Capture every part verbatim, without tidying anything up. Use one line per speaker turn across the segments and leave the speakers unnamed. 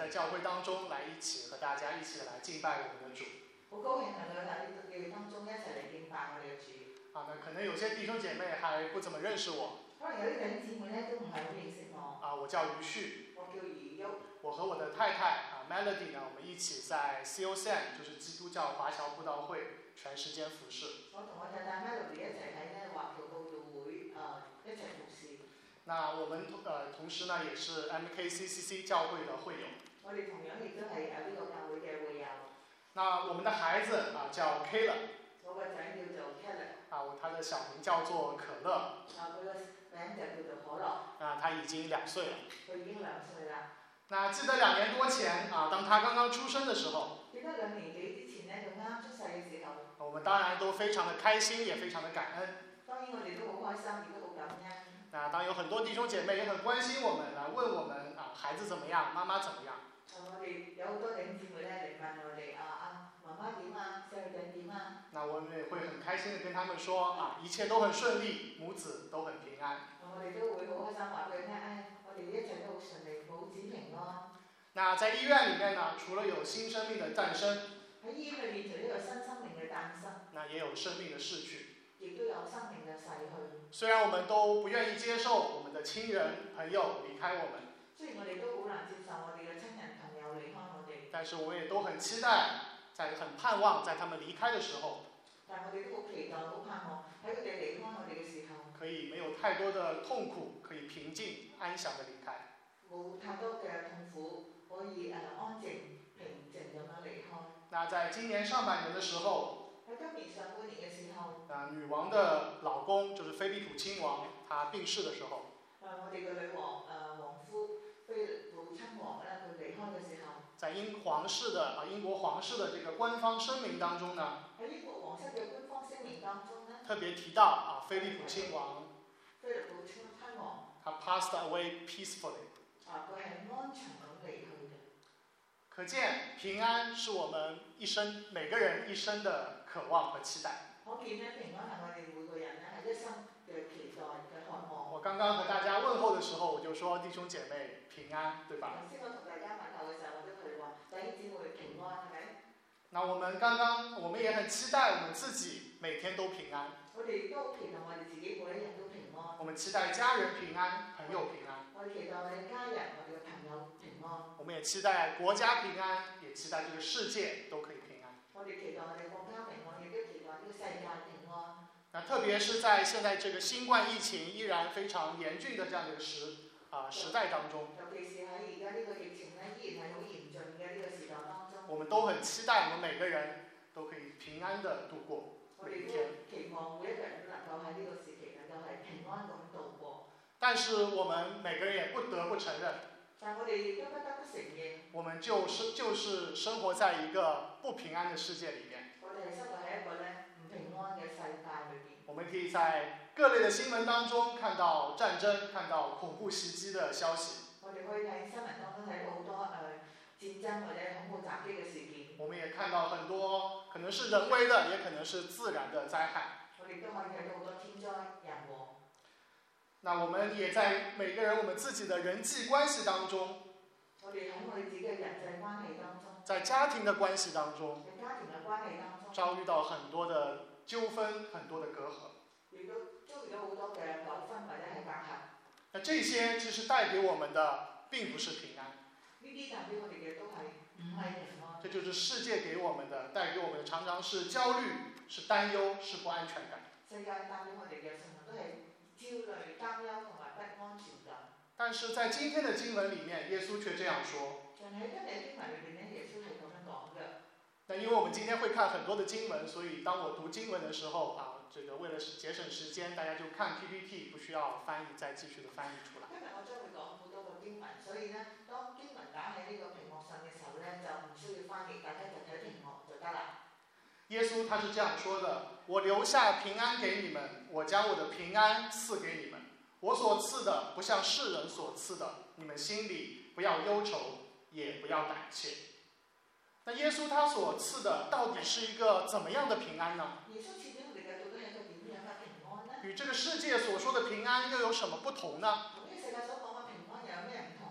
在教会当中来一起和大家一起来敬拜我们的主。
好高興能夠喺呢個聚會當中一齊嚟敬拜我哋嘅主。
啊，那可能有些弟兄姐妹還不怎麼認識我。
可能有啲弟兄姊妹咧都唔係好認識我。
啊，我叫余旭。
我叫余旭。
我和我的太太啊 Melody 呢，我們一起在 C O C N， 就是基督教華僑佈道會全時間服侍。
我同我太太 Melody 一齊喺咧華僑佈道會啊一齊服侍。那
我們呃同時呢，也是 M K C C C 教會的會友。
我哋同樣亦都係誒呢個教會嘅會友。
那我們的孩子啊叫 Caleb。
我個仔叫做 Caleb。
啊，他的小名叫做可樂。
啊，佢個名就叫做可樂。
啊，他已經兩歲了。
佢已經兩歲啦。
那記得兩年多前啊，當他剛剛出生的時候。
記得兩年幾之前咧，佢啱出世嘅時候。
我們當然都非常的開心，也非常的感恩。
當然我哋都好開心，亦都好感恩。
那當有很多弟兄姐妹也很關心我們，來問我們啊，孩子怎麼樣，媽媽怎麼樣？
我哋有好多弟兄姊妹咧嚟問我哋啊啊，媽媽點啊，細路仔點啊？
那我們也會很開心的跟他們說啊，一切都很順利，母子都很平安。
我哋都會好開心話俾佢聽，唉，我哋一切都好順利，母子平安。
那在醫院裏面呢，除了有新生命的誕生，
喺醫院裏面除咗有新生命嘅誕生，
那也有生命的逝去，
亦都有生命嘅逝去。
雖然我們都不願意接受我們的親人朋友離開我們，
雖然我哋都好難接受我哋嘅親人朋友離開我哋，
但是我們也都很期待，在很盼望在他們離開的時候，
但我哋都好期待、好盼望喺佢哋離開我哋嘅時候，
可以沒有太多的痛苦，可以平靜安詳的離開。
冇太多嘅痛苦，可以誒安靜平靜咁樣離開。
那在今年上半年的時候，
喺今年上半年嘅時候，
啊，女王的老公就是菲利普親王，他病逝的時候，
啊，我哋嘅女王誒王夫菲利普親王咧，佢離開嘅時候，
在英皇室的啊英國皇室的這個官方聲明當中呢，
喺英國皇室嘅官方聲明當中咧，
特別提到啊菲利普親王，
菲利普親王，
他 passed away peacefully。
啊，佢係安詳咁離去嘅。
可見平安是我們一生每個人一生的渴望和期待。
可見咧，平安係我哋每個人咧係一生嘅期待嘅渴望。
我剛剛和大家問候的時候，我就說弟兄姐妹平安，對吧？
頭先我同大家問候嘅時候，我都同你話弟兄姊妹平安，係咪？
那我們剛剛我們也很期待我們自己每天都平安。
我哋都期待我哋自己每一日都平安。
我們期待家人平安，朋友平安。
我哋期待我哋家人、我哋嘅朋友平安。
我們也期待國家平安，也期待這個世界都可以平安。
我哋期待我哋國家平安，亦都期待呢個世界平安。
那特別是在現在這個新冠疫情依然非常嚴峻的這樣的一個時啊、呃、時代當中，
尤其是喺而家呢個疫情咧，依然係好嚴峻嘅呢個時代當中。
我們都很期待我們每個人都可以平安的度過每一天。
我哋都期望每一個人都能夠喺呢個時期能夠係平安咁度過。
但是我們每個人也不得不承認，
但我哋亦都不得不承認，
我們就是就是生活在一個不平安的世界裡面。
我哋係生活喺一個咧唔平安嘅世界裏邊。
我們可以在各類的新聞當中看到戰爭、看到恐怖襲擊的消息。
我哋可以喺新聞當中睇到好多誒、呃、戰爭或者恐怖襲擊嘅事件。
我們也看到很多可能是人為的，也可能是自然的災害。
我哋都可以睇到好多天災人禍。
那我們也在每個人我們自己的人際關係當中，
我哋喺我哋自己嘅人際關係當中，
在家庭的關係當中，
喺家庭嘅關係當中，
遭遇到很多的糾紛，很多的隔閡。
亦都遭遇到好多嘅糾紛或者係隔閡。
那這些其實帶給我們的並不是平安。
呢啲帶俾我哋嘅都係唔係平安。
這就是世界給我們的，帶給我們的常常是焦慮、是擔憂、是不安全感。
世界帶俾我哋嘅常常都係焦慮、擔憂同埋不安全感。
但是在今天的經文裡面，耶穌卻這樣說。
但係喺今日經文裏邊咧，耶穌係咁樣講嘅。
那因為我們今天會看很多的經文，所以當我讀經文的時候啊，這個為了節省時間，大家就看 P P T，不需要翻譯，再繼續的翻譯出來。
今日我將會講好多個經文，所以呢，當經文打喺呢個屏幕上嘅時候呢，就唔需要翻譯，大家就睇屏幕就得啦。
耶穌他是這樣說的：我留下平安給你們，我將我的平安賜給你們。我所賜的不像世人所賜的，你們心裡不要憂愁，也不要膽怯。那耶穌他所賜的到底是一個怎麼樣的平安呢？
耶穌賜俾我哋嘅到底係一個點樣嘅平安呢？
與這個世界所說的平安又有什麼不同呢？
同呢個世界所講嘅平安又有咩唔同呢？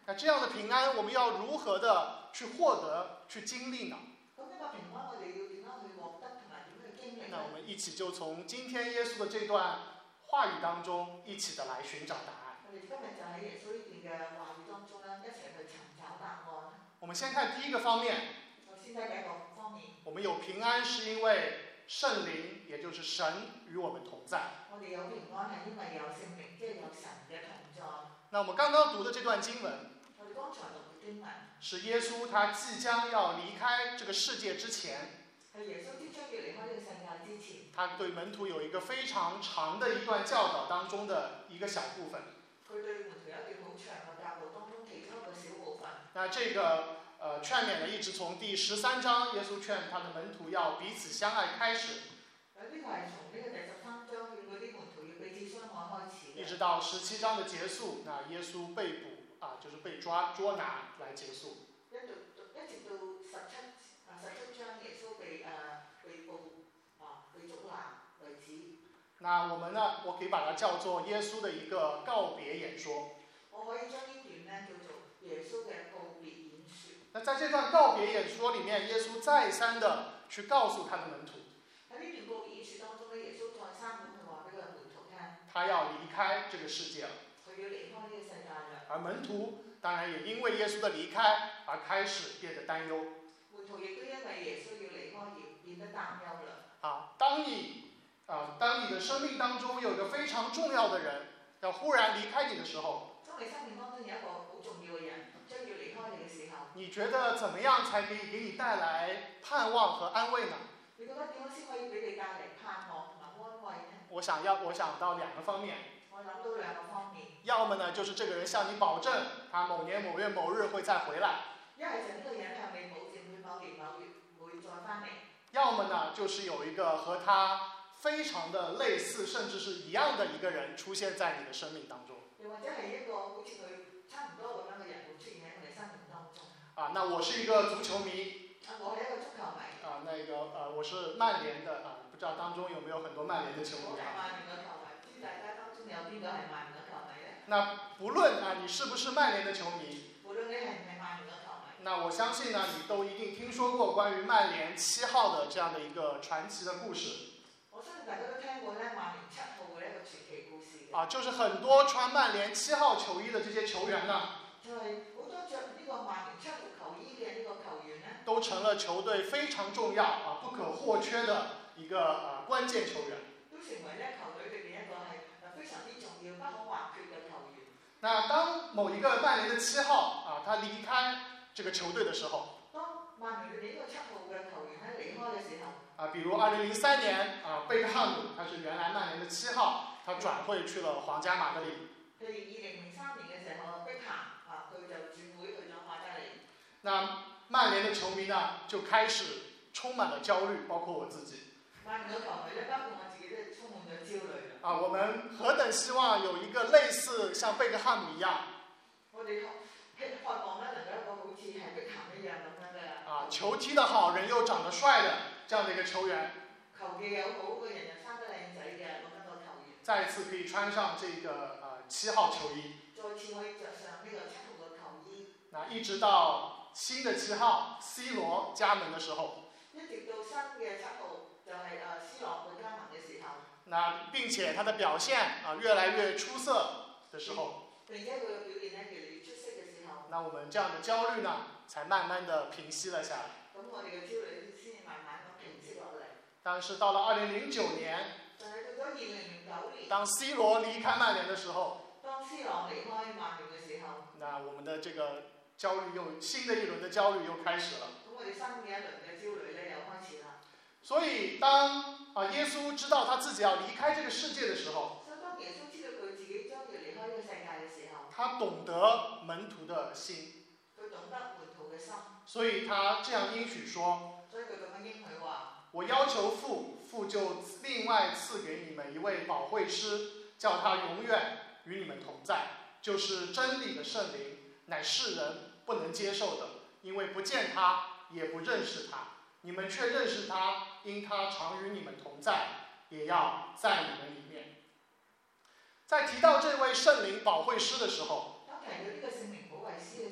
那这样的平安，我们要如何的去获得、去经历呢？
咁呢個平安我哋要點樣去獲得同埋點樣去經歷
那我
呢？
们一起就從今天耶穌的這段話語當中，一起的來尋找答案。
我哋今日就喺耶穌呢段嘅話語當中咧，一齊去尋找答案。
我們先看第一個方面，
我先睇第一個方面，
我們有平安是因為聖靈，也就是神與我們同在。
我哋有平安係因為有聖靈，即係有神嘅同在。
那我們剛剛讀的這段經文，
我哋剛才讀嘅經文
是耶穌他即將要離開這個世界之前，
係耶穌即將要離開呢個世界之前，
他對門徒有一個非常長的一段教導當中的一個小部分。
佢對門徒有一段好長嘅教導當中其中一個小部分。
那這個呃勸勉呢，一直從第十三章，耶穌勸他的門徒要彼此相愛開始，
呢個係從呢個第十三章叫嗰啲門徒要彼此相愛開始嘅，
一直到十七章的結束，那耶穌被捕啊，就是被抓捉拿來結束。
一直一直到十七啊十七章耶穌被誒、呃、被捕啊被捉拿為止。
那我們呢，我可以把它叫做耶穌的一個告別演說。
我可以將呢段呢叫做耶穌嘅告別演說。
那在這段告別演說裡面，耶穌再三的去告訴他的門徒，
喺呢段告別演說當中咧，耶穌再三咁去話俾佢嘅門徒聽，
他要離開這個世界了。
佢要離開呢個世界啦。
而門徒當然也因為耶穌的離開而開始變得擔憂。
門徒亦都因為耶穌要離開而變得擔憂啦。
啊，當你啊，當你的生命當中有一個非常重要的人要忽然離開你的時候，
當你生命當中有一個好重要嘅人將要離開你嘅時候，
你覺得怎麼樣才可以給你帶來盼望和安慰呢？
你覺得點樣先可以俾你帶嚟盼望同埋安慰呢？
我想要，我想到兩個方面。
我諗到兩個方面。
要麼呢，就是這個人向你保證，他某年某月某日會再回來。
一係就呢個人向你保證佢某年某月會再翻嚟。
要麼呢，就是有一個和他非常的類似，甚至是一樣的一個人出現在你的生命當中。
又或者係一個好似佢差唔多咁樣嘅人會出現喺我哋生命當中。
啊，那我是一個足球迷。
啊，我係一個足球迷。
啊，那個呃，我是曼聯的啊，不知道當中有沒有很多曼聯的球迷？
我係曼聯嘅球迷，唔知大家當中有邊個係曼聯嘅球迷呢？
那不論啊，你是不是曼聯的球迷？
無論你係唔係曼聯嘅球迷。
那我相信呢，你都一定聽說過關於曼聯七號的這樣的一個傳奇的故事。
我相信大家都聽過咧曼聯七號嘅一個傳奇故事嘅。
啊，就是很多穿曼聯七號球衣的這些球員呢，
就係好多着呢個曼聯七號球衣嘅呢個球員呢，
都成了球隊非常重要啊、不可或缺的一個呃關鍵球員。
都成為咧球隊裏邊一個係誒非常之重要、不可或缺嘅球員。
那當某一個曼聯的七號啊，他離開這個球隊的時候，
當曼聯裏邊呢個七號嘅球員咧離開嘅時候，
啊，比如二零零三年啊，貝克漢姆他是原來曼聯的七號，他轉會去了皇家馬德里。
譬如二零零三年嘅時候，碧咸啊，佢就轉會去咗馬德里。
那曼聯的球迷呢，就開始充滿了焦慮，包括我自己。
曼聯嘅球迷咧，包括我自己都充滿咗焦慮啦。
啊，我們何等希望有一個類似像貝克漢姆一樣。
我哋希渴望咧能夠一個好似係碧咸一樣咁樣嘅。
啊，球踢得好，人又長得帥的這樣的一個球員。
球技又好，個人又生得靚仔嘅咁樣個球員。
再一次可以穿上這個呃七號球衣。
再次可以着上呢個七號嘅球衣。
那一直到新的七號 C 羅加盟的時候。
一直到新嘅七號就係誒 C 羅去加盟嘅時候。
那並且他的表現啊越來越出色的時候。
並且佢嘅表現咧越嚟越出色嘅時候。
那我們這樣的焦慮呢，才慢慢的平息了下來。
咁我哋嘅焦慮先至慢慢咁平息落嚟。
但是到了二零零九年，
但係到咗二零零九年，
當 C 羅離開曼聯的時候，
當 C 羅離開曼聯嘅時候，
那我們的這個焦慮又新的一輪的焦慮又開始了。
咁我哋新嘅一輪嘅焦慮咧又開始啦。
所以當啊耶穌知道他自己要離開這個世界的時候，
所以當耶穌知道佢自己將要離開呢個世界嘅時候，
他懂得門徒的心，
佢懂得門徒嘅心，
所以他這樣應許說，
所以佢咁樣應許話：
我要求父，父就另外賜給你們一位保惠師，叫他永遠與你們同在，就是真理的聖靈，乃世人不能接受的，因為不見他，也不認識他。你們卻認識他，因他常與你們同在，也要在你們裡面。在提到這位聖靈保惠師的時候，
當提到呢個聖靈保惠師嘅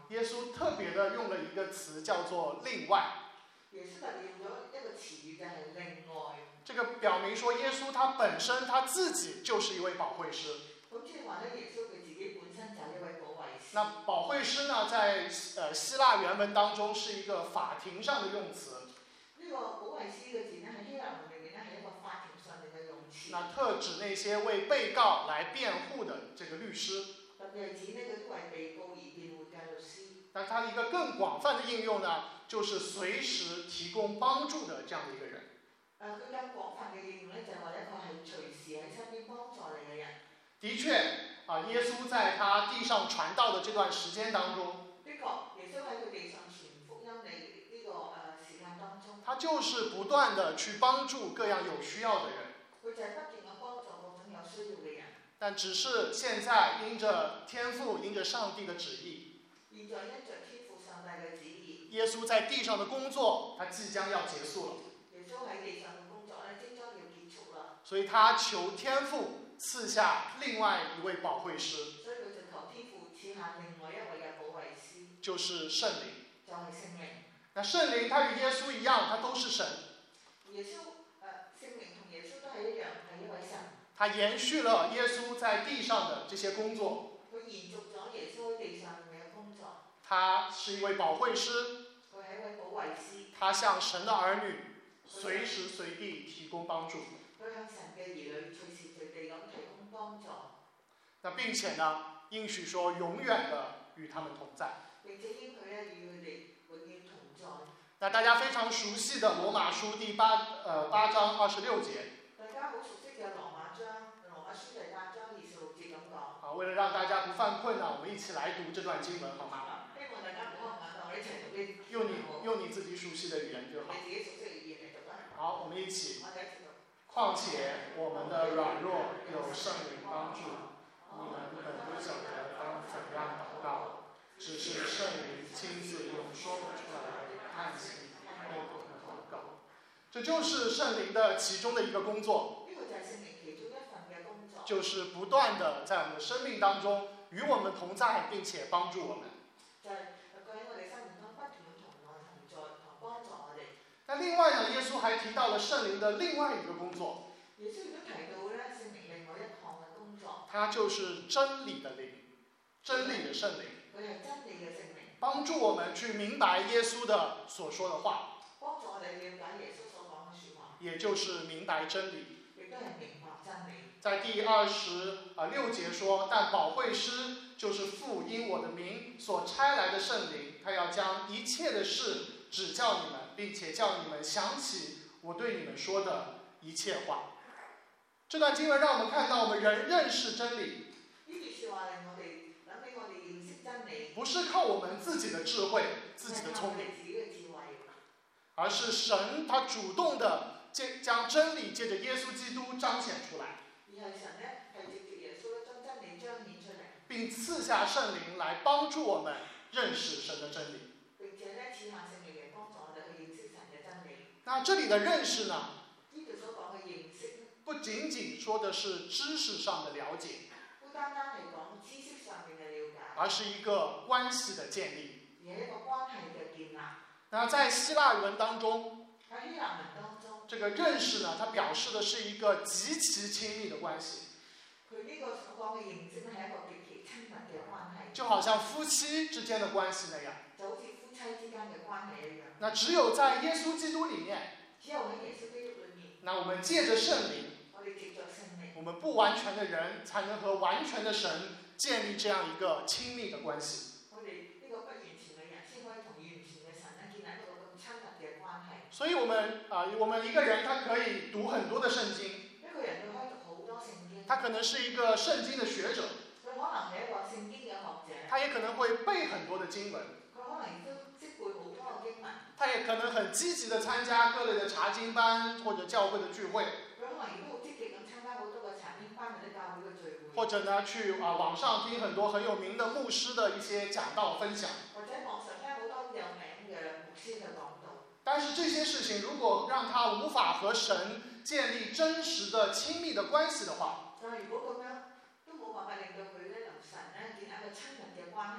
耶稣特别的用了一个词叫做另外。
耶穌特別用咗一個詞語就係另外。
这个表明说耶稣他本身他自己就是一位保惠師。
咁即係話咧，耶穌佢自己本身就係一位保惠師。
那保惠師呢，在呃希臘原文當中是一個法庭上的用詞。
呢個保惠師嘅字咧喺希臘文裏面咧係一個法庭上面嘅用詞。
那特指那些為被告來辯護的這個律師。
特別係指呢嗰啲為被告而辯護嘅律師。
那它一個更廣泛的應用呢，就是隨時提供幫助的這樣的一個人。
誒，佢更廣泛嘅應用咧，就係話一個係隨時喺身邊幫助你嘅人。
的確，啊，耶穌在他地上傳道的這段時間當中，
的確，耶穌喺佢地上傳福音嘅呢個誒時間當中，
他就是不斷地去幫助各樣有需要的人。
佢就係不斷咁幫助各種有需要嘅人。
但只是現在因着天父、因着上帝的旨意，
現在因着天父上帝嘅旨意，
耶穌在地上的工作，他即將要結束了。
耶穌喺地上嘅工作咧，即將要結束啦。
所以他求天父賜下另外一位保惠師，
所以佢就求天父賜下另外一位嘅保惠師，
就是聖靈。
就係聖靈。
那聖靈他與耶穌一樣，他都是神。
耶穌誒聖靈同耶穌都係一樣，係一位神。
他延續了耶穌在地上的這些工作。
佢延續咗耶穌喺地上面嘅工作。
他是一位保惠師。
佢係一位保惠師。
他向神的兒女隨時隨地提供幫助。
佢向神嘅兒女隨時隨地咁提供幫助。
那並且呢，應許說永遠的與他們同在。
並且應許咧與佢哋永遠同在。
那大家非常熟悉的羅馬書第八呃八章二十六節。
大家好熟悉嘅羅馬章，羅馬書第八章二十六節咁講。
好，為了讓大家不犯困呢，我們一起來讀這段經文，好嗎？
希望大家唔好眼，我哋一齊讀呢。
用你用你自己熟悉的語言就好。
你自己熟悉嘅語言嚟讀啦。
好，我們一起。
我哋一齊讀。
況且我們的軟弱有聖靈幫助，你們本不曉得當怎樣禱告，只是聖靈親自用說不出來的嘆息為我們禱告。這就是聖靈的其中的一個工作。
呢個就係聖靈其中一份嘅工作。
就是不斷的在我們的生命當中與我們同在，並且幫助我們。
就係佢喺我哋生命中不斷咁同我同在同幫助我哋。
那另外呢，耶穌還提到了聖靈的另外一個工作。
耶穌亦都提到咧聖靈另外一項嘅工作。
它就是真理的靈，真理的聖靈。
佢係真理嘅聖靈。
幫助我們去明白耶穌的所說的話。
幫助我哋了解耶穌所講嘅説話。
也就是明白真理。
亦都係明白真理。
在第二十啊六節說，但保惠師就是父因我的名所差來的聖靈，他要將一切的事指教你們，並且叫你們想起我對你們說的一切話。這段經文讓我們看到，我們人認識真理，
呢句説話令我哋諗起我哋認識真理，
不是靠我們自己的智慧、自己的聰明，
自己嘅智慧，
而是神他主動的將真理借着耶穌基督彰顯出來。
而係神咧係藉住耶穌將真理彰顯出嚟，
並賜下聖靈來幫助我們認識神的真理。
並且咧賜下聖靈嚟幫助我哋去認識神嘅真理。
那這裡的認識呢？
呢度所講嘅認識，
不僅僅說的是知識上的了解，
不單單係講知識上面嘅了解，
而是一個關係的建立。
而係一個關係嘅建立。
那在希臘文當中，
喺希臘文當中，
這個認識呢，它表示的是一個極其親密的關係。
佢呢個所講嘅認識係一個極其親密嘅關係，
就好像夫妻之間的關係那樣，
就好似夫妻之間嘅關係一樣。
那只有在耶穌基督裡面，
只有喺耶穌基督裡面，
那我們借着聖靈，
我哋藉著聖靈，
我們不完全的人才能和完全的神建立這樣一個親密的關係。
我哋呢個不完全嘅人先可以同完全嘅神咧建立一個咁親密嘅關係。
所以我們啊、呃，我們一個人他可以讀很多的聖經，
一個人佢可以讀好多聖經，
他可能是一個聖經的學者，
佢可能係一個聖經嘅學者，
他也可能會背很多的經文，
佢可能亦都識背好多嘅經文，
他也可能很積極的參加各類的查經班或者教會的聚會，
佢可能亦都好積極咁參加好多個查經班或者教會嘅聚會，
或者呢去啊、呃、網上聽很多很有名的牧師的一些講道分享，
或者網上聽好多有名嘅牧師嘅講道。
但是這些事情如果讓他無法和神建立真實的親密的關係的話，
但係如果咁樣都冇辦法令到佢咧同神咧建立一個親密嘅關係嘅話咧，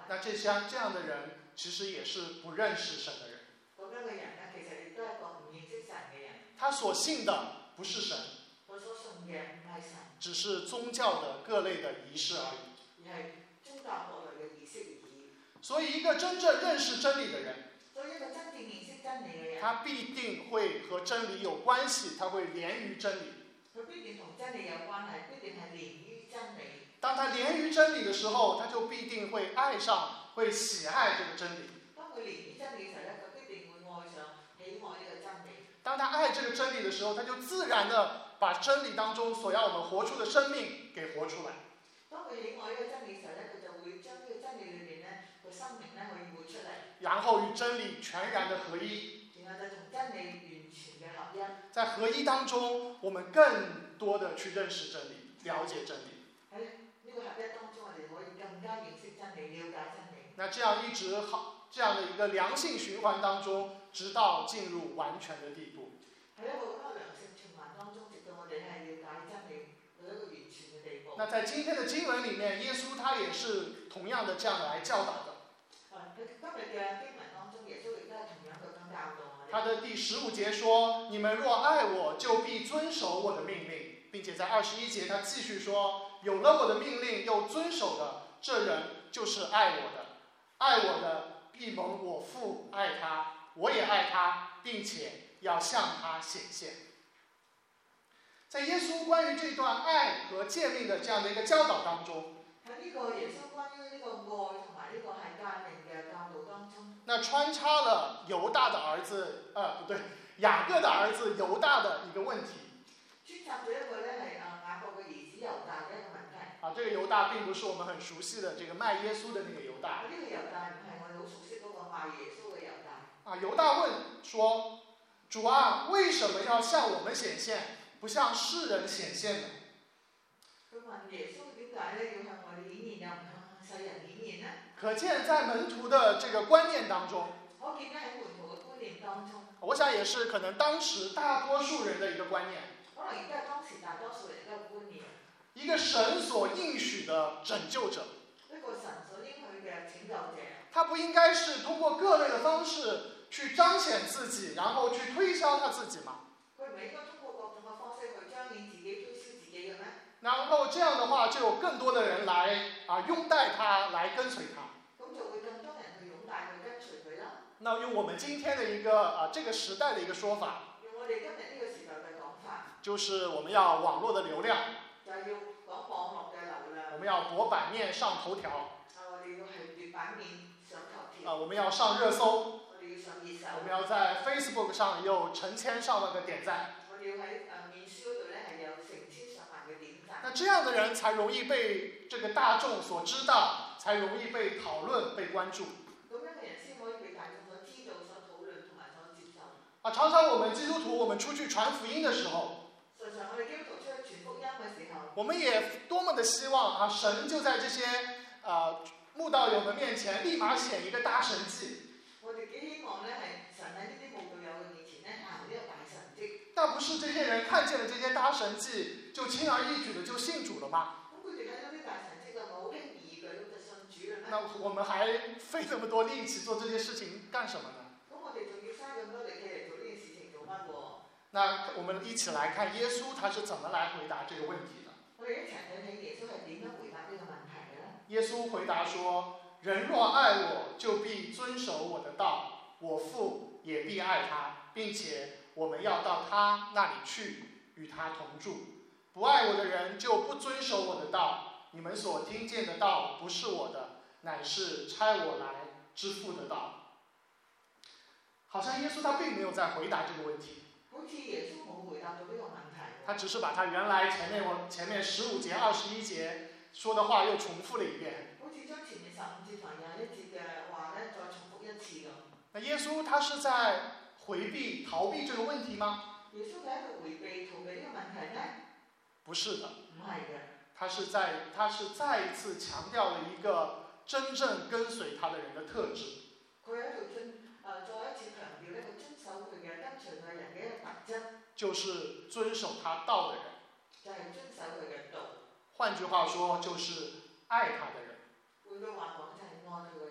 那这些这样的人其實也是不認識神的人。
咁樣嘅人咧，其實亦都係一個唔認識神嘅人。
他所信的不是神，
佢所信嘅唔係神，
只是宗教的各類的儀式而已。
而係宗教各類嘅儀式而已。
所以一個真正認識真理的人，
所以一個真正認識真理嘅人，
他必定會和真理有關係，他會連於真理。
佢必定同真理有關係，必定係連於真理。
當他連於真理的時候，他就必定會愛上，會喜愛這個真理。
當佢連於真理嘅時候咧，佢必定會愛上、喜愛呢個真理。
當他愛這個真理的時候，他就自然地把真理當中所要我們活出的生命給活出來。
當佢喜愛呢個真理嘅時候咧，佢就會將呢個真理裏面咧個生命咧可以活出嚟。
然後與真理全然的合一。
然後就同真理完全嘅合一。
在合一當中，我們更多的去認識真理，了解真理。
喺呢個合一當中，我哋可以更加認識真理，了解真理。
那這樣一直好，這樣的一個良性循環當中，直到進入完全的地步。
喺一個咁嘅良性循環當中，直到我哋係了解真理到一個完全嘅地步。
那在今天的經文裡面，耶穌他也是同樣的這樣的來教導的。
喺今日嘅經文當中，耶穌亦都係同樣咁樣教導我哋。
他的第十五節說：你們若愛我，就必遵守我的命令。並且在二十一節，他繼續說：有了我的命令又遵守的，這人就是愛我的。愛我的必蒙我父愛他，我也愛他，並且要向他顯現。在耶穌關於這段愛和誡命的這樣的一個教導當中，
喺呢個耶穌關於呢個愛同埋呢個係誡命嘅教導當中，
那穿插了猶大的兒子，呃，不對，雅各的兒子猶大的一個問題。
穿插咗一個咧係啊雅各嘅兒子猶大嘅一個問題。
啊，這個猶大並不是我們很熟悉的這個賣耶穌的那個猶大。
呢個猶大唔係我哋好熟悉嗰個賣耶穌嘅猶大。
啊，猶大問說：主啊，為什麼要向我們顯現，不向世人顯現呢？
佢問耶穌點解咧要向我哋顯現，又唔向世人顯現呢？
可見在門徒的這個觀念當中，
我見得喺門徒嘅觀念當中，
我想也是可能當時大多數人的一個觀念。
可能亦都係當時大多數人嘅觀念。
一個神所應許的拯救者，
一個神所應許嘅拯救者，
他不應該是通過各類的方式去彰顯自己，然後去推銷他自己嗎？
佢唔係應該通過各種嘅方式去彰顯自己、推銷自己嘅咩？
然後這樣的話，就有更多的人來啊擁戴他，來跟隨他。
咁就會更多人去擁戴佢、跟隨佢啦。
那用我們今天的一個啊這個時代的一個說法，
用我哋今日呢個時代嘅講法，
就是我們要網絡的流量，
就係要講網絡嘅流量。
我們要博版面上頭條，
啊，我哋要係奪版面上頭條。
啊，我們要上熱搜，
我哋要上熱搜。
我們要在 Facebook 上有成千上萬個點讚。
我哋要喺誒面書嗰度咧係有成千上萬嘅點讚。
那這樣的人才容易被這個大眾所知道，才容易被討論、被關注。
咁樣嘅人先可以被大眾所知道、所討論同埋所接受。
啊，常常我們基督徒，我們出去傳福音的時候，
常常我哋基督徒出去傳福音嘅時候，
我們也多麼的希望啊，神就在這些啊慕道友們面前立馬顯一個大神蹟。
我哋幾希望咧係神喺呢啲慕道友嘅面前咧行呢個大神蹟。
但不是這些人看見了這些大神蹟，就輕而易舉的就信主了嗎？
咁佢哋睇到啲大神蹟就好輕易嘅咁就信主啦咩？
那我們還費這麼多力氣做這些事情幹什麼呢？
咁我哋仲要嘥咁多力氣嚟做呢件事情做乜喎？
那我們一起來看耶穌他是怎麼來回答這個問題的。
我哋一齊睇睇耶穌係點樣回答呢個問題嘅咧？
耶穌回答說：人若愛我，就必遵守我的道，我父也必愛他，並且我們要到他那裡去，與他同住。不愛我的人就不遵守我的道。你們所聽見的道不是我的，乃是差我來之父的道。好像耶穌他並沒有在回答這個問題。
好似耶穌冇回答到呢個問題。
他只是把他原來前面我前面十五節、二十一節說的話又重複了一遍。
好似將前面十五節同廿一節嘅話咧，再重複一次咁。
那耶穌他是在回避、逃避這個問題嗎？
耶穌喺度迴避、逃避呢個問題咧？
不是的。
唔係嘅。
他是在他是再一次強調了一個真正跟隨他的人的特質。
佢喺度進誒再一次強調呢個遵守佢嘅跟隨佢人嘅一個特質，
就是遵守他道的人。
就係遵守佢嘅道。
換句話說，就是愛他的人。
換句話講，就係愛佢嘅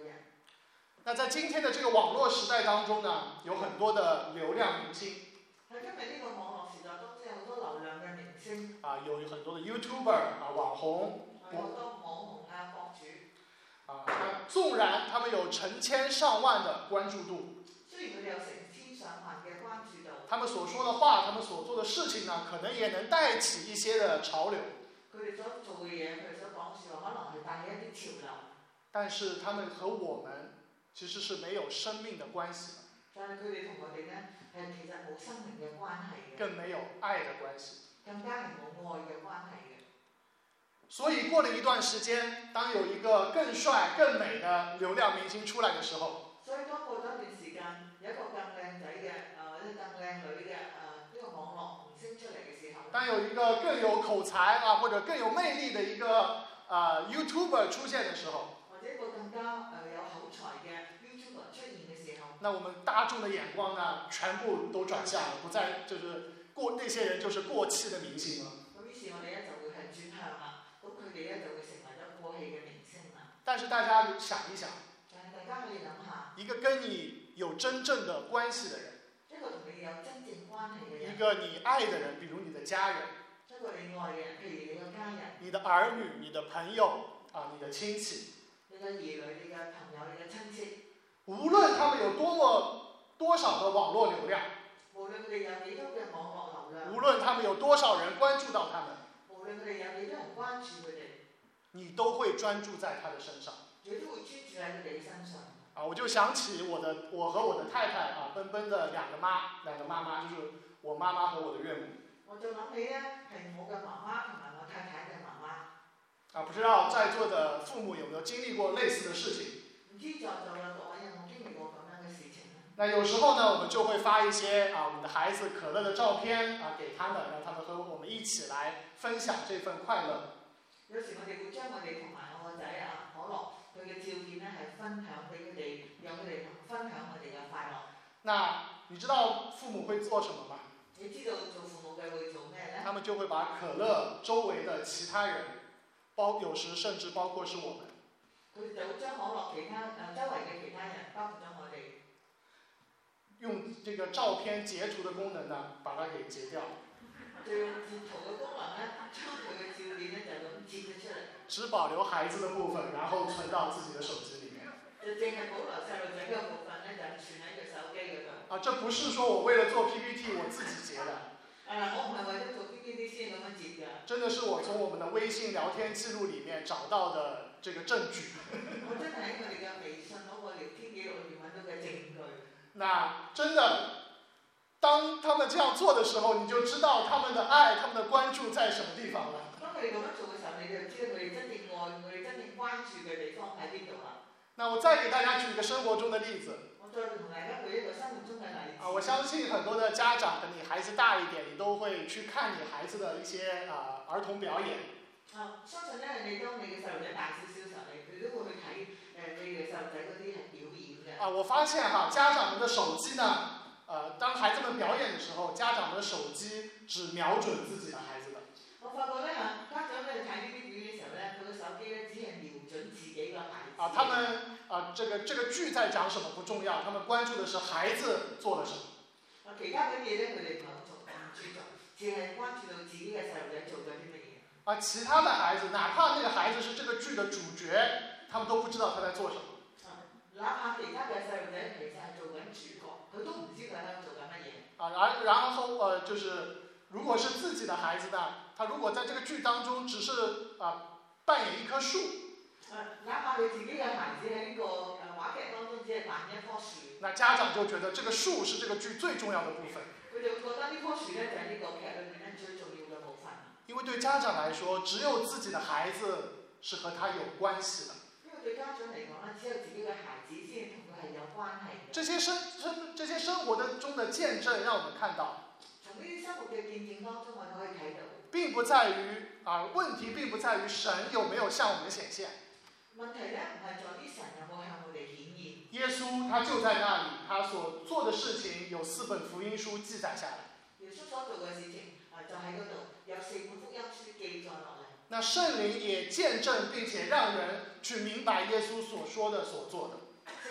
那在今天的这个网络时代当中呢，有很多的流量明星。
喺今日呢個網絡時代當中有好多流量嘅明星。
啊，有很多的 YouTuber 啊，網紅。
有好多網紅啊，博主。
啊，那縱然他們有成千上萬的關注度，
雖然佢哋有成千上萬嘅關注度，
他們所說的話，他們所做的事情呢，可能也能帶起一些的潮流。
佢哋所做嘅嘢，佢哋所講嘅説話，可能係帶起一啲潮流。
但是他們和我們其實是沒有生命的關係的。
但係佢哋同我哋咧，係其實冇生命嘅關係嘅。
更沒有愛的關係。
更加係冇愛嘅關係嘅。
所以過了一段時間，當有一個更帥、更美的流量明星出來的時候，
所以當過咗一段時間，有一個更靚仔嘅，誒或者更靚女嘅誒呢個網絡明星出嚟嘅時候，
當有一個更有口才啊，或者更有魅力的一個啊、呃、YouTuber 出現的時候，
或者一個更加誒有口才嘅 YouTuber 出現嘅時候，
那我們大眾的眼光呢，全部都轉向了，不再就是過那些人就是過氣的明星了。
咁於是我哋咧就會係轉向啦，咁佢哋咧就會成為咗過氣嘅明星啦。
但是大家想一想，
但係大家可以諗下，
一個跟你有真正的關係的人，
一個同你有真正關係嘅人，
一個你愛的人，比如你的家人，
一個你愛嘅人，譬如你嘅家人，
你的兒女、你的朋友啊，你的親戚，
你嘅兒女、你嘅朋友、你嘅親戚，
無論他們有多麼多少的網絡流量，
無論佢哋有幾多嘅網絡流量，
無論他們有多少人關注到他們，
無論佢哋有幾多人關注佢哋，
你都會專注在他的身上。
你都會專注喺佢哋身上。
啊，我就想起我的我和我的太太啊，奔奔的兩個媽，兩個媽媽，就是我媽媽和我的岳母。
我就諗起咧，係我嘅媽媽同埋我太太嘅媽媽。
啊，不知道在座的父母有沒有經歷過類似的事情？
唔知在座嘅各位有冇經歷過咁樣嘅事情呢？
那有時候呢，我們就會發一些啊，我們的孩子可樂的照片啊，給他們，讓他們和我們一起來分享這份快樂。
有時我哋會將我哋同埋我個仔啊可樂佢嘅照片咧係分享俾佢哋，讓佢哋分享我哋嘅快樂。
那你知道父母會做什麼嗎？
你知道做父母嘅會做咩咧？
他們就會把可樂周圍的其他人，包有時甚至包括是我們，
佢哋就會將可樂其他誒周圍嘅其他人，包括咗我哋，
用這個照片截圖的功能呢，把它給截掉。
就用截圖嘅功能咧，將佢嘅照片咧就咁截咗出嚟。
只保留孩子的部分，然後存到自己的手機裡面。
就淨係保留細路仔嘅部分咧，就存喺佢手機嗰度。
啊，這不是說我為了做 P P T 我自己截的。
誒、啊，我唔係為咗做 P P T 先咁樣截㗎。
真的是我從我們的微信聊天記錄裡面找到的這個證據。
我真係喺我哋嘅微信嗰個聊天記錄裏面揾到嘅證據。
那真的，當他們這樣做的時候，你就知道他們的愛、他們的關注在什麼地方了。
當佢哋咁樣做嘅時候，你就知道佢哋真正愛、佢哋真正關注嘅地方喺邊度啦。
那我再給大家舉一個生活中的例子。
我再同大家舉一個生活中嘅例子。
啊，我相信很多的家長，等你孩子大一點，你都會去看你孩子的一些啊兒童表演。
啊，相信咧，你當你嘅細路仔大少少嘅時候，你佢都會去睇誒你嘅細路仔嗰啲係表演嘅。
啊，我發現哈，家長們的手機呢，呃，當孩子們表演的時候，家長們的手機只瞄準自己的孩子的。
我發覺咧嚇，家長咧睇呢啲表演嘅時候咧，佢個手機咧只係瞄準自己個孩子。
啊，他們啊，這個這個劇在講什麼不重要，他們關注的是孩子做了什麼。
啊，其他嗰啲嘢咧，佢哋唔係好重唔注重，只係關注到自己嘅細路仔做咗啲乜嘢。
啊，其他的孩子，哪怕那個孩子是這個劇的主角，他們都不知道他在做什麼。
啊，哪怕其他嘅細路仔其實係做緊主角，佢都唔知佢喺度做緊乜嘢。
啊，然然後呃，就是如果是自己的孩子呢，他如果在這個劇當中只是啊扮演一棵樹。
啊，哪怕佢自己嘅孩子喺呢個誒話劇當中只係扮一棵樹。
那家長就覺得這個樹是這個劇最重要的部分。
佢就覺得呢棵樹咧就係呢個劇裏面咧最重要嘅部分。
因為對家長來說，只有自己的孩子是和他有關係的。
因為對家長嚟講咧，只有自己嘅孩子先同佢係有關係嘅。
這些生生這些生活的中的見證，讓我們看到，
從呢啲生活嘅見證當中，我哋可以睇到，
並不在於啊，問題並不在於神有沒有向我們顯現。
問題咧唔係在於神有冇向我哋顯現。
耶穌他就在那裡，他所做的事情有四本福音書記載下來。
耶穌所做嘅事情啊，就喺嗰度有四本福音書記載落嚟。
那聖靈也見證並且讓人去明白耶穌所說的所做的。
聖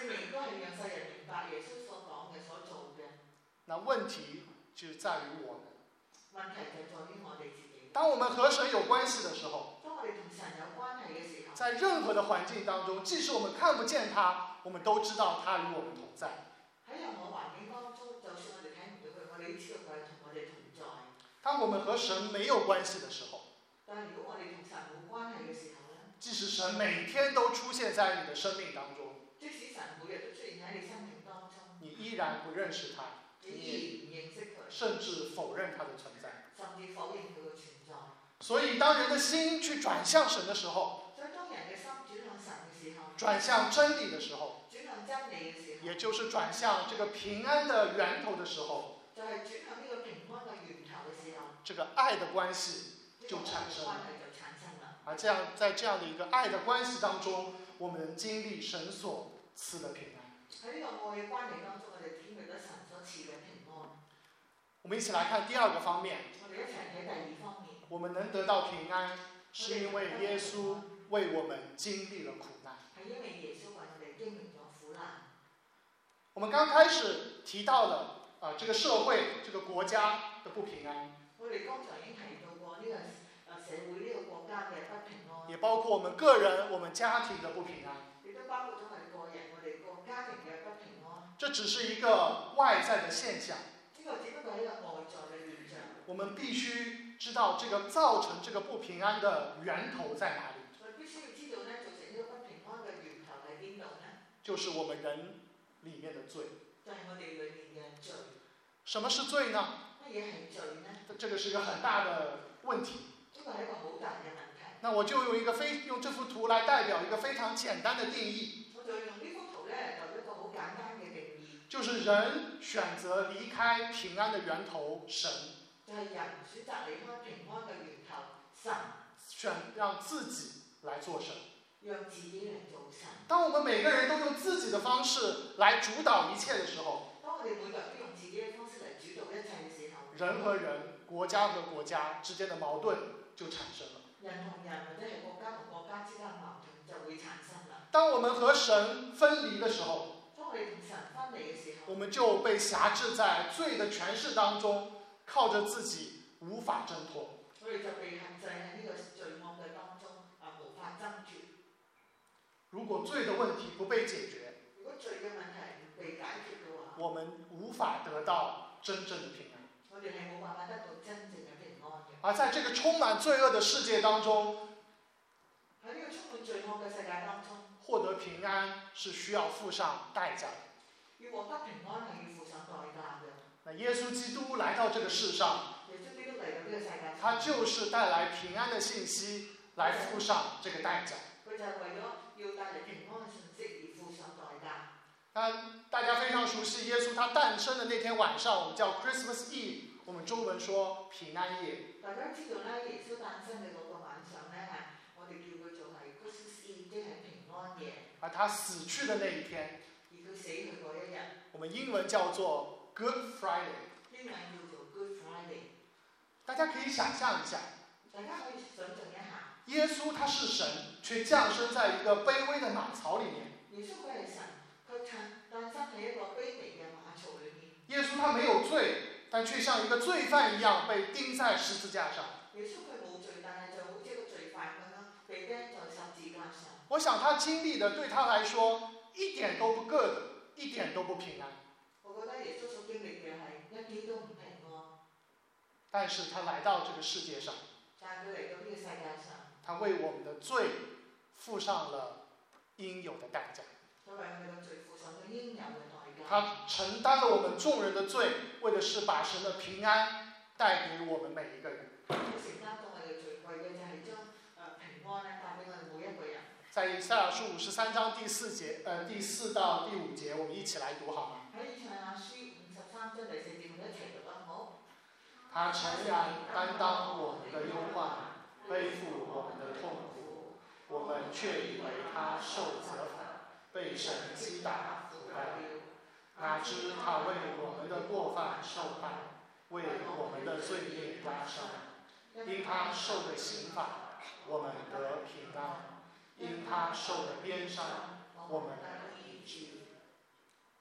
證明都係讓世人明白耶穌所講嘅、所做嘅。
那問題就在於我們。
問題就在於我哋自己。
當我們和神有關係的時候，
當我哋同神有關係嘅時候，
在任何的環境當中，即使我們看不見他，我們都知道他與我們同在。
喺任何環境當中，就算我哋睇唔到佢，我哋都知道佢係同我哋同在。
當我們和神沒有關係的時候，
但係如果我哋同神冇關係嘅時候咧，
即使神每天都出現在你的生命當中，
即使神每日都出現喺你生命當中，
你依然不認識他，
你依然唔認識佢，
甚至否認他的存在。
甚至否認佢嘅存在。
所以當人的心去轉向神的時候，
所以當人嘅心轉向神嘅時候，
轉向真理的時候，
轉向真理嘅時候，
也就是轉向這個平安的源頭的時候，
就係轉向呢個平安嘅源頭嘅時候，
這個愛的關係就產生了。
關係就產生了。
而這樣，在這樣的一個愛的關係當中，我們能經歷神所賜的平安。
喺呢個愛嘅關係當中，我哋經歷咗神所賜嘅平安。
我們一起來看第二個方面。
我哋一齊睇第二方面。
我們能得到平安，是因為耶穌為我們經歷了苦難。
係因為耶穌為我哋經歷咗苦難。
我們剛開始提到了啊、呃，這個社會、這個國家的不平安。
我哋剛才已經提到過呢個誒社會呢個國家嘅不平安。
也包括我們個人、我們家庭的不平安。
亦都包括咗我哋個人、我哋個家庭嘅不平安。
這只是一個外在的現象。
呢個只不過係一個外在嘅現象。
我們必須知道這個造成這個不平安的源頭在哪裡。
我哋必須要知道咧，造成呢個不平安嘅源頭喺邊度呢？
就是我們人裡面的罪。
就係我哋裏面嘅罪。
什麼是罪呢？
乜嘢係罪呢？
這個是一個很大的問題。
呢個係一個好大嘅問題。
那我就用一個非用這幅圖來代表一個非常簡單的定義。
我就用呢幅圖咧，就一個好簡單嘅定義。
就是人選擇離開平安的源頭神。
就係人選擇離開平安嘅源頭神。
選讓自己來做神。
讓自己嚟做神。
當我們每個人都用自己的方式來主導一切的時候，
當我哋每個人都用自己嘅方式嚟主導一切嘅時候，
人和人、國家和國家之間的矛盾就產生了。
人同人或者係國家同國家之間嘅矛盾就會產生啦。
當我們和神分離的時候，
當我哋同神分離嘅時候，
我們就被轄制在罪的權勢當中，靠着自己無法掙脫。
我哋就被限制喺呢個罪惡嘅當中，啊無法掙脫。
如果罪的問題不被解決，
如果罪嘅問題唔被解決嘅話，
我們無法得到真正的平安。
我哋係冇辦法得到真正嘅平安嘅。
而在這個充滿罪惡的世界當中，
喺呢個充滿罪惡嘅世界當中，
獲得平安是需要付上代價的。
要獲得平安係要付上代價嘅。
那耶穌基督來到這個世上，
耶穌基督嚟到呢個世界上，
他就是帶來平安的信息，來付上這個代價。
佢就係為咗要帶嚟平安嘅信息而付上代價。
那大家非常熟悉耶穌他誕生的那天晚上，我們叫 Christmas Eve， 我們中文說平安夜。
大家知道咧，耶穌誕生嘅嗰個晚上咧，係我哋叫佢做係 Christmas Eve，即係平安夜。
而他死去的那一天，
而佢死去嗰一日，
我們英文叫做 Good Friday。
英文叫做 Good Friday。
大家可以想象一下，
大家可以想象一下，
耶穌他是神，卻降生在一個卑微的馬槽裡面。
耶穌佢係神，佢誕生喺一個卑微嘅馬槽裏面。
耶穌他沒有罪，但卻像一個罪犯一樣被釘在十字架上。
耶穌佢冇罪，但係就好似一個罪犯咁樣被釘在十字架上。
我想他經歷的對他來說一點都不 good，一點都不平安。
我覺得耶穌所經歷嘅係一啲都唔平安。
但是他來到這個世界上，
但係佢嚟到呢個世界上，
他為我們的罪付上了應有的代價。
佢為我哋嘅罪付上咗應有嘅代價。
他承擔了我們眾人的罪，為的是把神的平安帶給我們每一個人。
佢承擔咗我哋嘅罪，為嘅就係將誒平安咧帶俾我哋每一個人。在
以賽亞書五十三章第四節，呃第四到第五節，我們一起來讀好嗎？喺以賽亞書五十三章第四節，我們一齊讀啦，好。他誠然擔當我們的憂患，背負我們的痛苦，我們卻以為他受責罰，被神擊打苦待了。哪知他為我們的過犯受害，為我們的罪孽壓傷。因他受的刑罰，我們得平安；因他受的鞭傷，我們得醫治。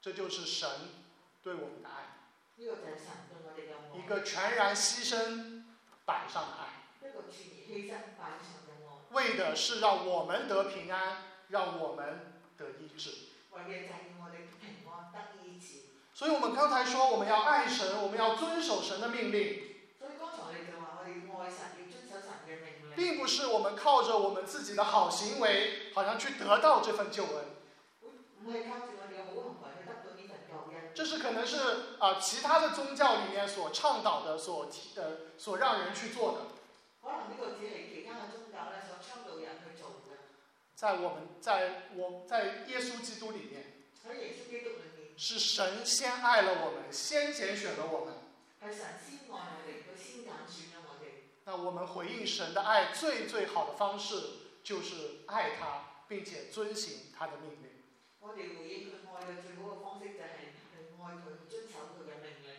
这就是神对我们的爱，
呢個就係神對我哋嘅愛，
一個全然犧牲擺上的愛，
一個全然犧牲擺上嘅愛，
為的是讓我們得平安，讓我們得醫治。
為嘅就係要我哋平安得醫治。
所以我們剛才說我們要愛神，我們要遵守神的命令，
所以剛才我哋就話我哋要愛神，要遵守神嘅命令。
並不是我們靠着我們自己的好行為，好像去得到這份救恩。
唔係靠住我哋嘅好行為去得到呢份救恩。
這是可能是啊、呃、其他的宗教裡面所倡導的、所提的、所讓人去做的。
可能呢個只係其他嘅宗教咧所倡導人去做嘅。
在我們在我在耶穌基督裡面，
喺耶穌基督裡面，
是神先愛了我們，先揀選了我們。
係神先愛我哋，佢先揀選咗我哋。
那我們回應神的愛最最好的方式，就是愛他，並且遵行他的命令。
我哋回應佢愛嘅最好嘅方式就係去愛佢，遵守佢嘅命令。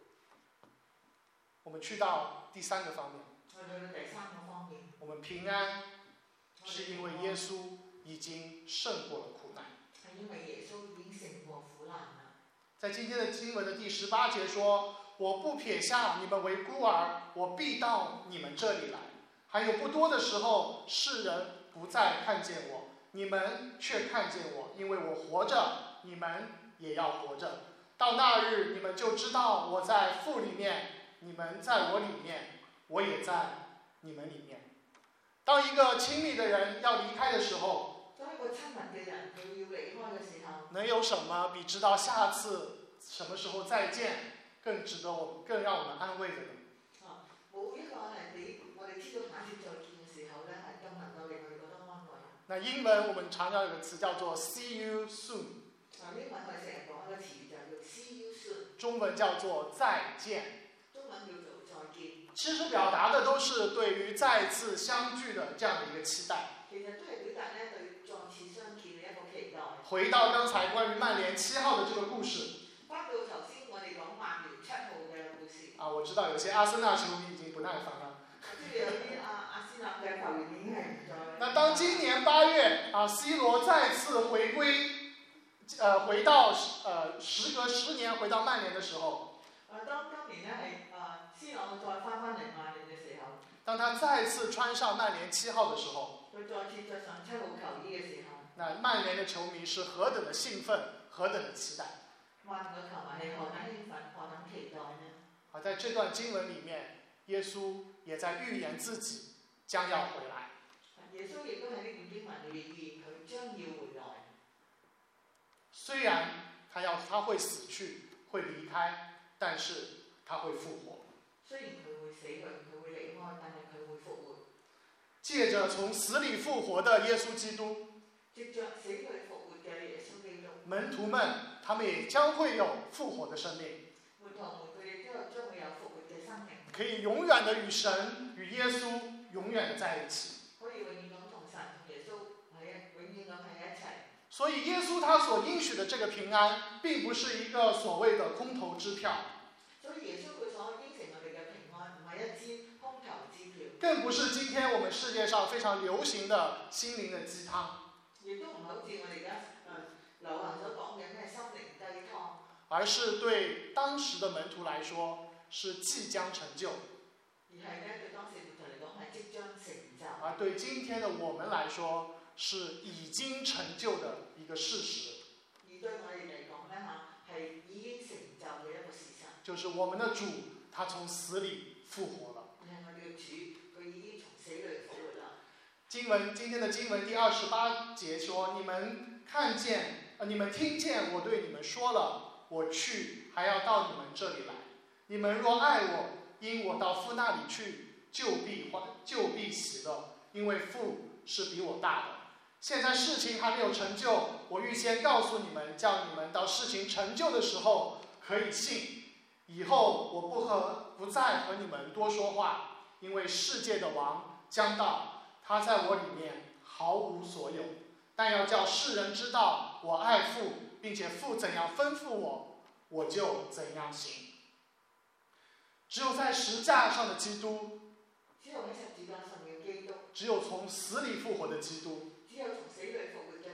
我們去到第三個方面，
我哋去到第三個方面，
我們平安，是因為耶穌已經勝過了苦難。
係因為耶穌已經勝過苦難啦。
在今天的經文的第十八節說：我不撇下你們為孤兒，我必到你們這裡來。還有不多的時候，世人不再看見我，你們卻看見我，因為我活着，你們也要活着。到那日，你們就知道我在父裡面，你們在我裡面，我也在你們裡面。當一個親密的人要離開的時候，
當一個親密嘅人佢要離開嘅時候，
能有什麼比知道下次什麼時候再見更值得我們、更讓我們安慰的呢？
啊，冇一個係比我哋知道下次再見嘅時候咧，係更能夠令我哋覺得安慰。
那英文我們常常有個詞叫做 "see you soon"，
啊，英文我哋成日講一個詞就係叫 see you soon，
中文叫做再見。
中文叫做再見。
其實表達的都是對於再次相聚的這樣的一個期待。
其實都係表達咧對再次相見嘅一個期待。
回到剛才關於曼聯七號的這個故事。
翻到頭先我哋講曼聯七號嘅故事。
啊，我知道有些阿森納球迷已經不耐煩了。
即係有啲阿阿仙納嘅球員已經係唔再。
那當今年八月啊，C 羅再次回歸，呃，回到呃時隔十年回到曼聯的時候。
啊，當今年咧係啊 C 羅再翻返嚟曼聯嘅時候。
當他再次穿上曼聯七號的時候。
佢再次着上七號球衣嘅時候。
那曼聯的球迷是何等的興奮，何等的期待。
曼聯嘅球迷係何等興奮，何等期待呢？
啊，在這段經文裡面，耶穌也在預言自己將要回來。
耶穌亦都喺呢段經文裏面預言佢將要回來。
雖然他要他會死去，會離開，但是他會復活。
雖然佢會死去，佢會離開，但係佢會復活。
借着從死裡復活的耶穌基督，
藉着死去復活嘅耶穌基督，
門徒們他們也將會有復活的生命。
門徒們佢哋都有將會有復活嘅生命，
可以永遠的與神與耶穌永遠的在一起。
可以永遠咁同神同耶穌喺一永遠咁喺一齊。所
以耶穌他所應許的這個平安，並不是一個所謂的空頭支票。
所以耶穌佢所應承我哋嘅平安，唔係一支空頭支票。
更不是今天我們世界上非常流行的心靈的雞湯。
亦都唔係好似我哋而家誒流行所講嘅咩心靈雞湯。
而是對當時的門徒來說，是即將成就。
而係咧對當時門徒嚟講係即將成就。
而對今天的我們來說，是已經成就的一個事實。
而對我哋嚟講咧嚇，係已經成就嘅一個事實。
就是我們的主，他從死裏復活了。
係我哋嘅主，佢已經從死裏復活啦。
經文今天的經文第二十八節說：你們看見，呃，你們聽見我對你們說了，我去還要到你們這裏來。你們若愛我，因我到父那裏去，就必歡，就必喜樂，因為父是比我大的。現在事情還沒有成就，我預先告訴你們，叫你們到事情成就的時候可以信。以後我不和不再和你們多說話，因為世界的王將到，他在我裡面毫無所有。但要叫世人知道我愛父，並且父怎樣吩咐我，我就怎樣行。只有在十架上的基督，
只有喺十字架上嘅基督，
只有從死裡復活的基督，
只有從死裡復活嘅基督，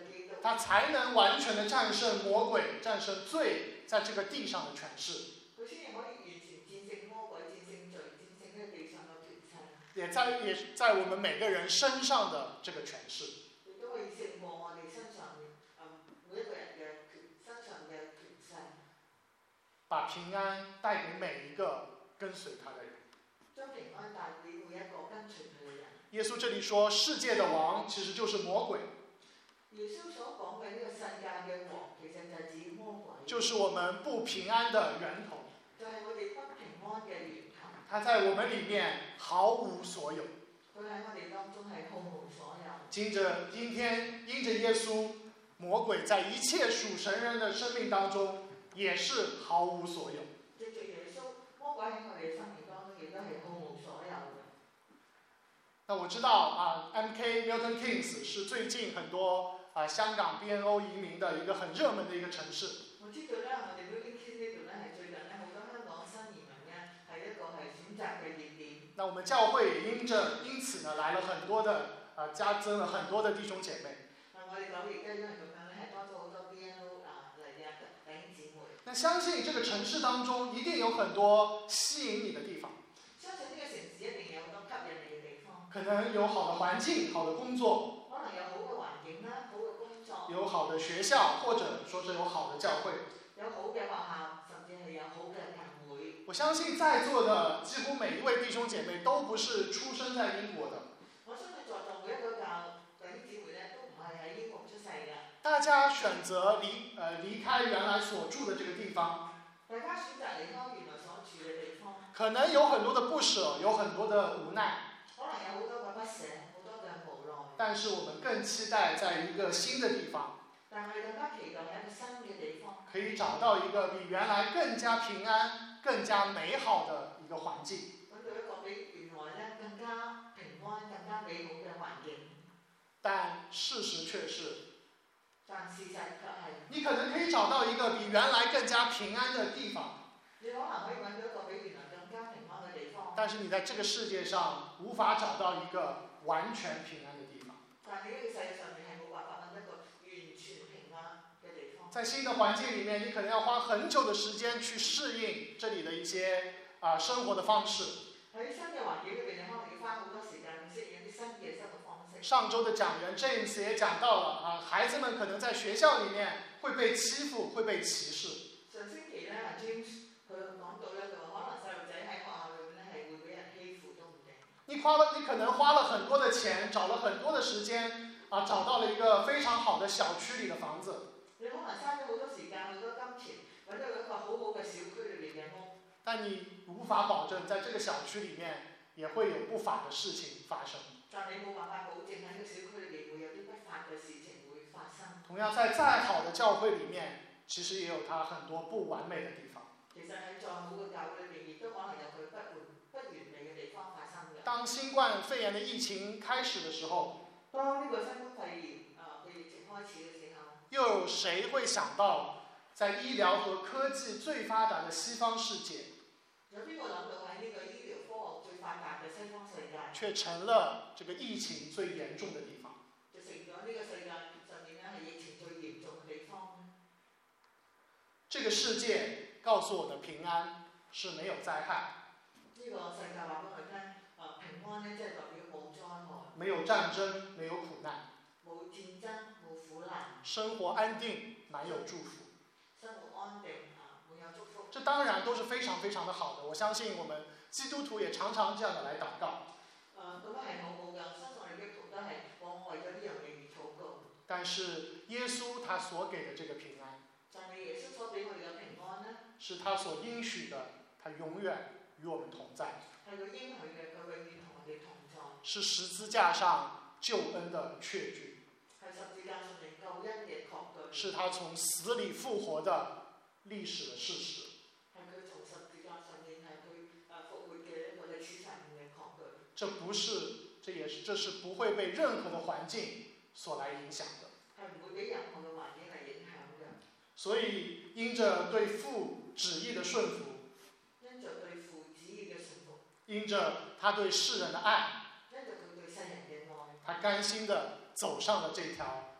他才能完全的战胜魔鬼，战胜罪在这个地上的权势。
佢先至可以完全戰勝魔鬼、戰勝罪、戰勝呢個地上嘅權勢。
也在也在我们每个人身上的这个权势。
亦都可以勝過我哋身上嘅誒每一個人嘅權身上嘅權勢。
把平安帶給每一個跟隨他的人。
將平安帶俾每一個跟隨佢嘅人。
耶穌這裡說，世界的王其實就是魔鬼。
耶穌所講嘅呢個世界嘅王，其實就係指魔鬼。
就是我們不平安的源頭。
就係我哋不平安嘅源頭。
他在我們裡面毫無所有。
佢喺我哋當中係毫無所有。
今着今天因着耶穌，魔鬼在一切屬神人的生命當中也是毫無所有。
藉著耶穌，魔鬼喺我哋生命當中亦都係毫無所有嘅。
那我知道啊 ，M K Milton Keynes 是最近很多啊香港 B N O 移民的一個很熱門的一個城市。
我知道咧，我哋 Milton Keynes 呢度咧係最近咧好多香港新移民咧係一個係選擇嘅熱點。
那我們教會也因着因此呢，來了很多的啊加增了很多的弟兄姐妹。
嗱，我哋教會而家因為咁樣咧係多咗好多 B N O 啊嚟嘅弟兄姊妹。
那相信這個城市當中一定有很多吸引你的地方。
相信呢個城市一定有好多吸引你嘅地方。
可能有好的環境、好的工作。
可能有好嘅環境啦，好嘅工作。
有好的學校，或者說是有好的教會。
有好嘅學校，甚至係有好嘅教會。
我相信在座的幾乎每一位弟兄姐妹都不是出生在英國的。
我相信在座每一個教弟兄姊妹咧，都唔係喺英國出世嘅。
大家選擇離呃離開原來所住的這個地方。
大家選擇離開原來所處嘅地方。
可能有很多的不捨，有很多的無奈。
可能有好多嘅不捨，好多嘅無奈。
但是我們更期待在一個新的地方。
但係更加期待喺一個新嘅地方。
可以找到一個比原來更加平安、更加美好的一個環境。
揾到一個比原來咧更加平安、更加美好嘅環境。
但事實卻是，
但事實卻係，
你可能可以找到一個比原來更加平安的地方。
你可能可以揾到一個比原來更加平安嘅地方。
但是你在這個世界上無法找到一個完全平安的地方。
但係呢個世界上面係冇辦法揾一個完全平安嘅地方。
在新的環境裡面，你可能要花很久的時間去適應這裡的一些啊、呃、生活的方式。
喺新嘅環境裏邊，你可能要花好多時間去適應啲新嘅生活方式。
上週的講員 James 也講到了啊，孩子們可能在學校裡面會被欺負，會被歧視。
上星期咧，James 佢講到咧，佢話可能細路仔喺學校裏邊咧係會俾人欺負都唔定。
你花了，你可能花了很多的錢，找了很多的時間，啊，找到了一個非常好的小區裡的房子。
你可能嘥咗好多時間、好多金錢，揾到一個好好嘅小區裏邊嘅屋。
但你無法保證在這個小區裡面也會有不法的事情發生。
但你冇辦法保證喺個小區裏邊會有啲不法嘅事情會發生。
同樣，在再好的教會裡面，其實也有它很多不完美的地方。
其實喺再好嘅教會裏邊，亦都可能有佢不完不完美嘅地方發生嘅。
當新冠肺炎的疫情開始的時候，
當呢個新冠肺炎啊嘅疫情開始嘅時候，
又有誰會想到，在醫療和科技最發達的西方世界，
有邊個諗到喺呢個醫療科學最發達嘅西方世界，
卻成了這個疫情最嚴重的地方？
就成咗呢個世界上面咧係疫情最嚴重嘅地方。
這個世界告訴我的平安是沒有災害。
呢個世界話俾我聽，啊平安咧即係代表冇災害，
沒有戰爭，沒有苦難，
冇戰爭，冇苦難，
生活安定，滿有祝福。
生活安定啊，滿有祝福。
這當然都是非常非常的好的，我相信我們基督徒也常常這樣的來禱告。
誒咁係好好嘅，我相信我哋基督徒都係往往為咗呢樣嘢而禱告。
但是耶穌他所給的這個平安，
但係耶穌所俾我哋嘅平安咧，
是他所應許的，他永遠與我們同在。
係佢應許嘅，佢永遠同我哋同在。
是十字架上救恩的確據。
係十字架上面救恩嘅確據。
是他從死裡復活的歷史的事實。
係佢從十字架上面係佢誒復活嘅一個歷史上面嘅確據。
這不是，這也是，這是不會被任何的環境所來影響的。
係唔會俾任何嘅環境嚟影響嘅。
所以因着對父旨意的順服，
因着對父旨意嘅順服，
因着他對世人的愛，
因着佢對世人嘅愛，
他甘心的走上了這條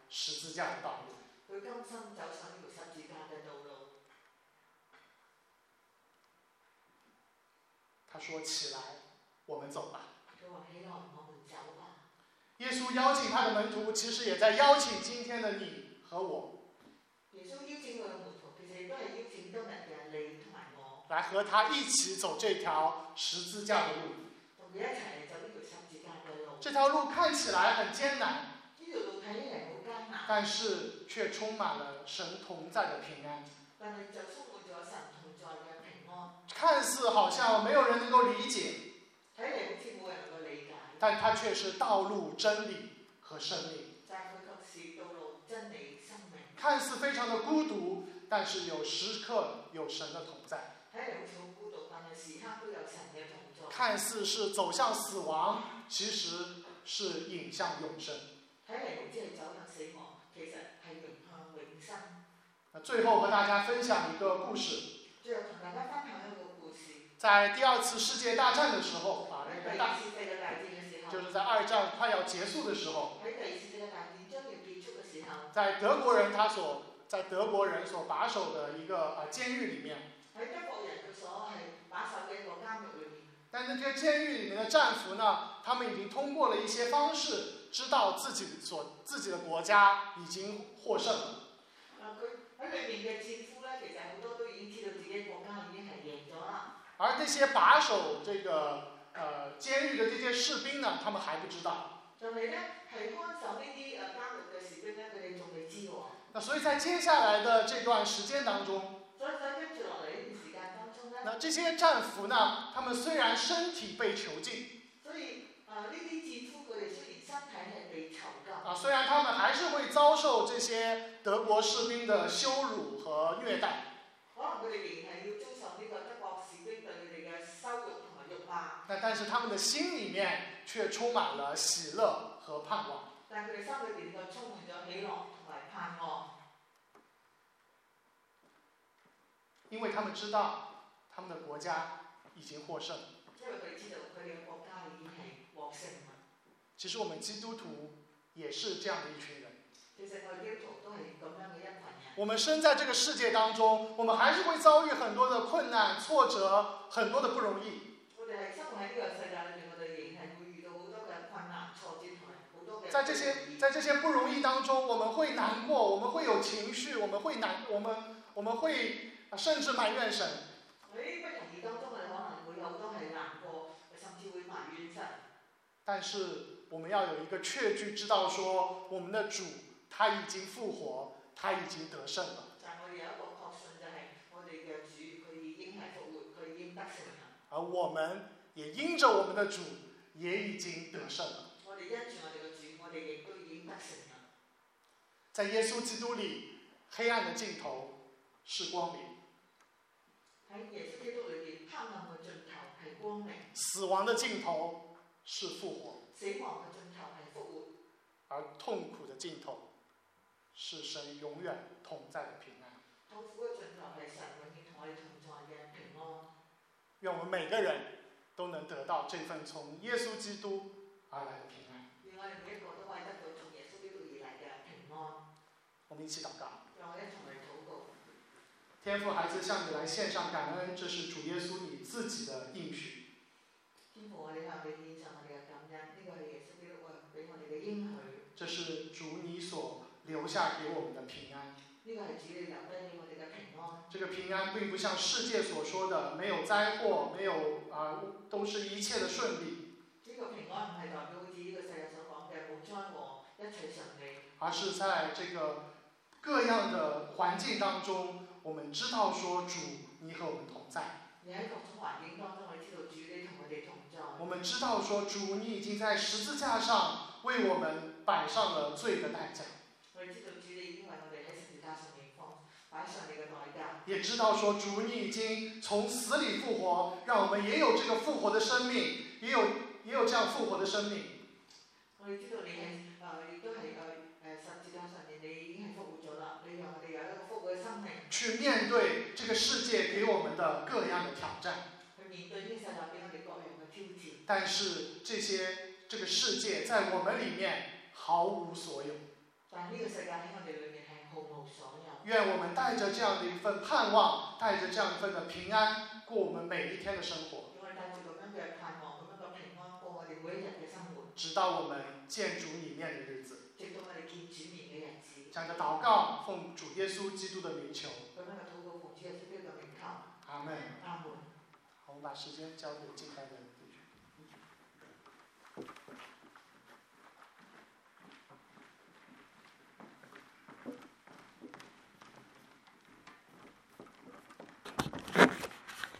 十字架的道路。
佢甘心走上呢條十字架嘅道路。
他說：“起來，我們走吧。”
佢話：起來，我們走吧。
耶穌邀請他的門徒，其實也在邀請今天的你和我。
耶穌邀請佢嘅門徒，其實亦都係邀請今日嘅你同埋我，
來和他一起走這條十字架的路。
同佢一齊走呢條十字架嘅路。
這條路看起來很艱難，
呢條路睇起嚟好艱難，
但是卻充滿了神同在的平安。
但係就充滿咗神同在嘅平安。
看似好像沒有人能夠理解，
睇嚟好似冇人能夠理解，
但它卻是道路、真理和生命。
但係佢卻是道路、真理、生命。
看似非常的孤獨，但是有時刻有神的同在。
睇嚟好似好孤獨，但係時刻都有神嘅同在。
看似是走向死亡，其實是引向永生。
睇嚟好似係走向死亡，其實係迎向永生。
那最後和大家分享一個故事。
最後同大家分享一個故事。
在第二次世界大戰的時候，啊，那個大，
第二次世界大戰嘅時候，
就是在二戰快要結束的時候，
喺第二次世界大戰將要結束嘅時候，
在德國人他所在德國人所把守的一個啊監獄裡面，
喺德國人佢所係把守嘅一個監獄裏面。但
是這些監獄裡面的戰俘呢，他們已經通過了一些方式，知道自己所自己的國家已經獲勝了。
啊，佢喺裏面嘅戰俘咧，其實好多都已經知道自己國家已經係贏咗啦。
而這些把守這個呃監獄的這些士兵呢，他們還不知道。
但係咧，係看守呢啲誒監獄嘅士兵咧，佢哋仲未知喎。
那所以在接下來的這段時間當中，
所以在跟住落嚟呢段時間當中咧，
那這些戰俘呢，他們雖然身體被囚禁，
所以啊呢啲戰俘佢哋雖然身體係被囚禁，
啊雖然他們還是會遭受這些德國士兵的羞辱和虐待，
可能佢哋仍然係要遭受呢個德國士兵對佢哋嘅羞辱同埋辱罵。
那但是他們的心裡面卻充滿了喜樂和盼望。
但係佢哋心裏邊就充滿咗喜樂同埋盼望，
因為他們知道他們的國家已經獲勝。
因為佢知道佢哋嘅國家已經係獲勝啦。
其實我們基督徒也是這樣的一群人。
其實我哋基督徒都係咁樣嘅一群人。
我們生在這個世界當中，我們還是會遭遇很多的困難、挫折，很多的不容易。
我哋係生活喺呢個世界裏面，我哋仍然係會遇到好多嘅困難、挫折同埋好多嘅。
在這些在這些不容易當中，我們會難過，我們會有情緒，我們會難，我們我們會甚至埋怨神。
喺不容易當中，我哋可能會有好多係難過，甚至會埋怨神。
但是我們要有一個確據，知道說我們的主他已經復活，他已經得勝了。
但係我哋有一個確信，就係我哋嘅主佢已經係復活，佢已經得勝啦。
而我們也因着我們的主也已經得勝了。
我哋因住我哋嘅主，我哋亦都已經得勝啦。
在耶穌基督裏，黑暗的盡頭是光明。
喺耶穌基督裏邊，黑暗嘅盡頭係光明。
死亡的盡頭是復活。
死亡嘅盡頭係復活。
而痛苦的盡頭是神永遠同在的平安。
痛苦嘅盡頭係神永遠同我哋同在嘅平安。
願我們每個人都能得到這份從耶穌基督而來的平安。
願我哋每一個都可以得到從耶穌基督而來嘅平安。
我們一起禱告。
讓我哋一同嚟禱告。
天父，孩子向你來獻上感恩，這是主耶穌你自己的應許。
天父，我哋向你獻上我哋嘅感恩，呢個係耶穌基督俾我哋嘅應許。
這是主你所留下給我們的平安。
呢個係主你留低俾我哋嘅平安。
這個平安並不像世界所說的沒有災禍，沒有啊、呃，都是一切的順利。
呢個平安唔係代表好似呢個世界所講嘅冇災禍，一切順利。
而是在這個各樣的環境當中，我們知道說主你和我們同在。
你喺各種環境當中，我知道主你同我哋同在。
我們知道說主你已經在十字架上為我們擺上了罪的代價。
我哋知道主你已經為我哋喺十字架上面放擺上你嘅代價。
也知道說主你已經從死裏復活，讓我們也有這個復活的生命，也有也有這樣復活的生命。
我哋知道你係誒亦都係誒誒十字架上面你已經係復活咗啦，你讓我哋有一個復活嘅生命。
去面對這個世界給我們的各樣的挑戰。
去面對呢個世界俾我哋各樣嘅挑戰。
但是這些這個世界在我們裡面毫無所有。
但係呢個世界喺我哋裏面係毫無所有。
愿我们带着这样的一份盼望，带着这样一份的平安，过我们每一天的生活。
我哋帶住咁樣嘅盼望，咁樣嘅平安過我哋每一日嘅生活。
直到我们见主你面的日子。
直到我哋見主面嘅日子。
这样的祷告，奉主耶穌基督的名求。
咁樣嘅禱告，奉主耶穌基督嘅名求。
阿門。
阿門。
好，我们把时间交给敬拜的人。